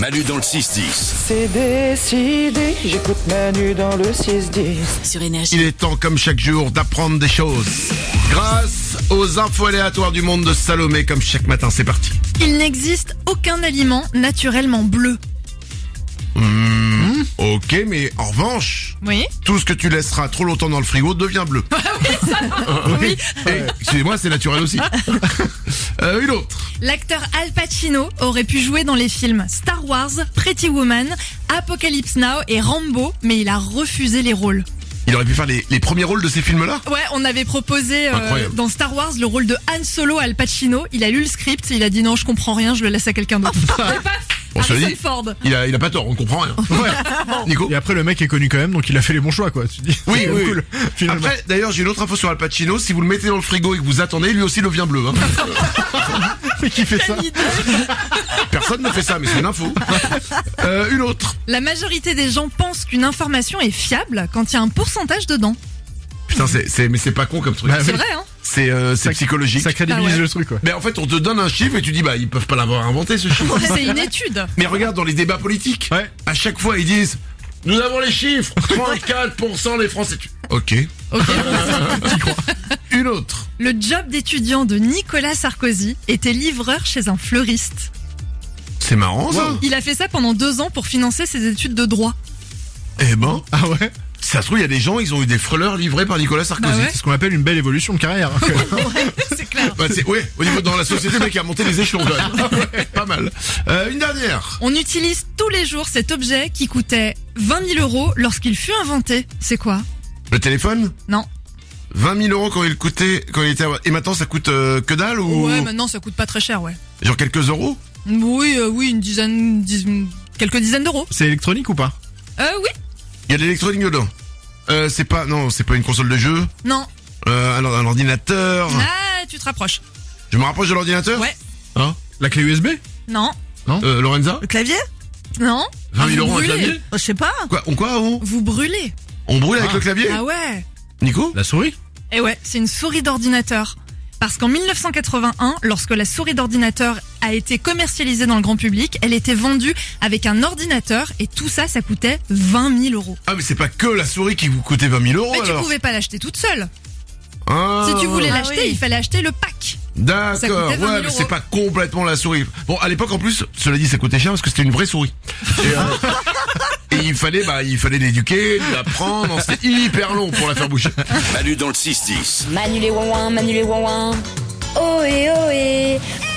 Manu dans le 6-10. C'est décidé, j'écoute Manu dans le 6-10. Sur Énergie. Il est temps, comme chaque jour, d'apprendre des choses. Grâce aux infos aléatoires du monde de Salomé, comme chaque matin, c'est parti. Il n'existe aucun aliment naturellement bleu. Ok, mais en revanche, Oui. tout ce que tu laisseras trop longtemps dans le frigo devient bleu. Oui. Et, excusez-moi, c'est naturel aussi. Une autre. L'acteur Al Pacino aurait pu jouer dans les films Star Wars, Pretty Woman, Apocalypse Now et Rambo, mais il a refusé les rôles. Il aurait pu faire les premiers rôles de ces films-là. Ouais, on avait proposé Incroyable. dans Star Wars le rôle de Han Solo à Al Pacino. Il a lu le script, il a dit non, je comprends rien, je le laisse à quelqu'un d'autre. Et paf, Bon, cela Harrison dit, Ford. il a pas tort, on comprend rien. Nico. Et après le mec est connu quand même, donc il a fait les bons choix quoi. Tu dis. Oui, c'est oui. cool. Finalement. Après, d'ailleurs, j'ai une autre info sur Al Pacino. Si vous le mettez dans le frigo et que vous attendez, lui aussi devient bleu. Hein. Mais qui fait ça? Personne ne fait ça, mais c'est une info. Une autre. La majorité des gens pensent qu'une information est fiable quand il y a un pourcentage dedans. Putain, mais c'est pas con comme truc. Bah, C'est oui. vrai, hein? C'est psychologique. Ça crédibilise Ah ouais. le truc quoi. Mais en fait, on te donne un chiffre et tu dis, bah, ils peuvent pas l'avoir inventé ce chiffre. C'est une étude. Mais regarde dans les débats politiques. Ouais. À chaque fois, ils disent, nous avons les chiffres. 34% des Français. Ok. Ok. Une autre. Le job d'étudiant de Nicolas Sarkozy était livreur chez un fleuriste. C'est marrant, ça. Wow. Il a fait ça pendant 2 ans pour financer ses études de droit. Eh ben, Ah ouais? si ça se trouve, il y a des gens, ils ont eu des freleurs livrés par Nicolas Sarkozy. Bah ouais. C'est ce qu'on appelle une belle évolution de carrière. C'est clair. Bah, ouais, au niveau dans la société, le mec a monté les échelons quand même. Ouais, pas mal. Une dernière. On utilise tous les jours cet objet qui coûtait 20 000 € lorsqu'il fut inventé. C'est quoi? Le téléphone, Non. 20 000 € quand il coûtait, et maintenant ça coûte que dalle ou Ouais, maintenant ça coûte pas très cher, ouais. genre quelques euros? Oui, quelques dizaines d'euros. C'est électronique ou pas? Oui. Il y a de l'électronique dedans. C'est pas une console de jeu. Non. Un ordinateur. Ah, tu te rapproches. Je me rapproche de l'ordinateur. Ouais. Hein? La clé USB? Non. Lorenza? Le clavier? Non. 20 000 Vous € un brûlez. clavier? Je sais pas. Vous brûlez. On brûle avec le clavier? Ah ouais. Nico? La souris? Et ouais, c'est une souris d'ordinateur. Parce qu'en 1981, lorsque la souris d'ordinateur a été commercialisée dans le grand public, elle était vendue avec un ordinateur et tout ça, ça coûtait 20 000 €. Ah mais c'est pas que la souris qui vous coûtait 20 000 € Mais tu alors. pouvais pas l'acheter toute seule. Ah. Si tu voulais Ah l'acheter, oui. il fallait acheter le pack. Ça D'accord, coûtait 20 000 ouais, mais c'est pas complètement la souris. Bon, à l'époque en plus, cela dit, ça coûtait cher parce que c'était une vraie souris. Et il fallait l'éduquer, l'apprendre, non, c'était hyper long pour la faire bouger. Manu dans le 6-10. Manu les ouin-ouin, Manu les ouin-ouin. Ohé, ohé,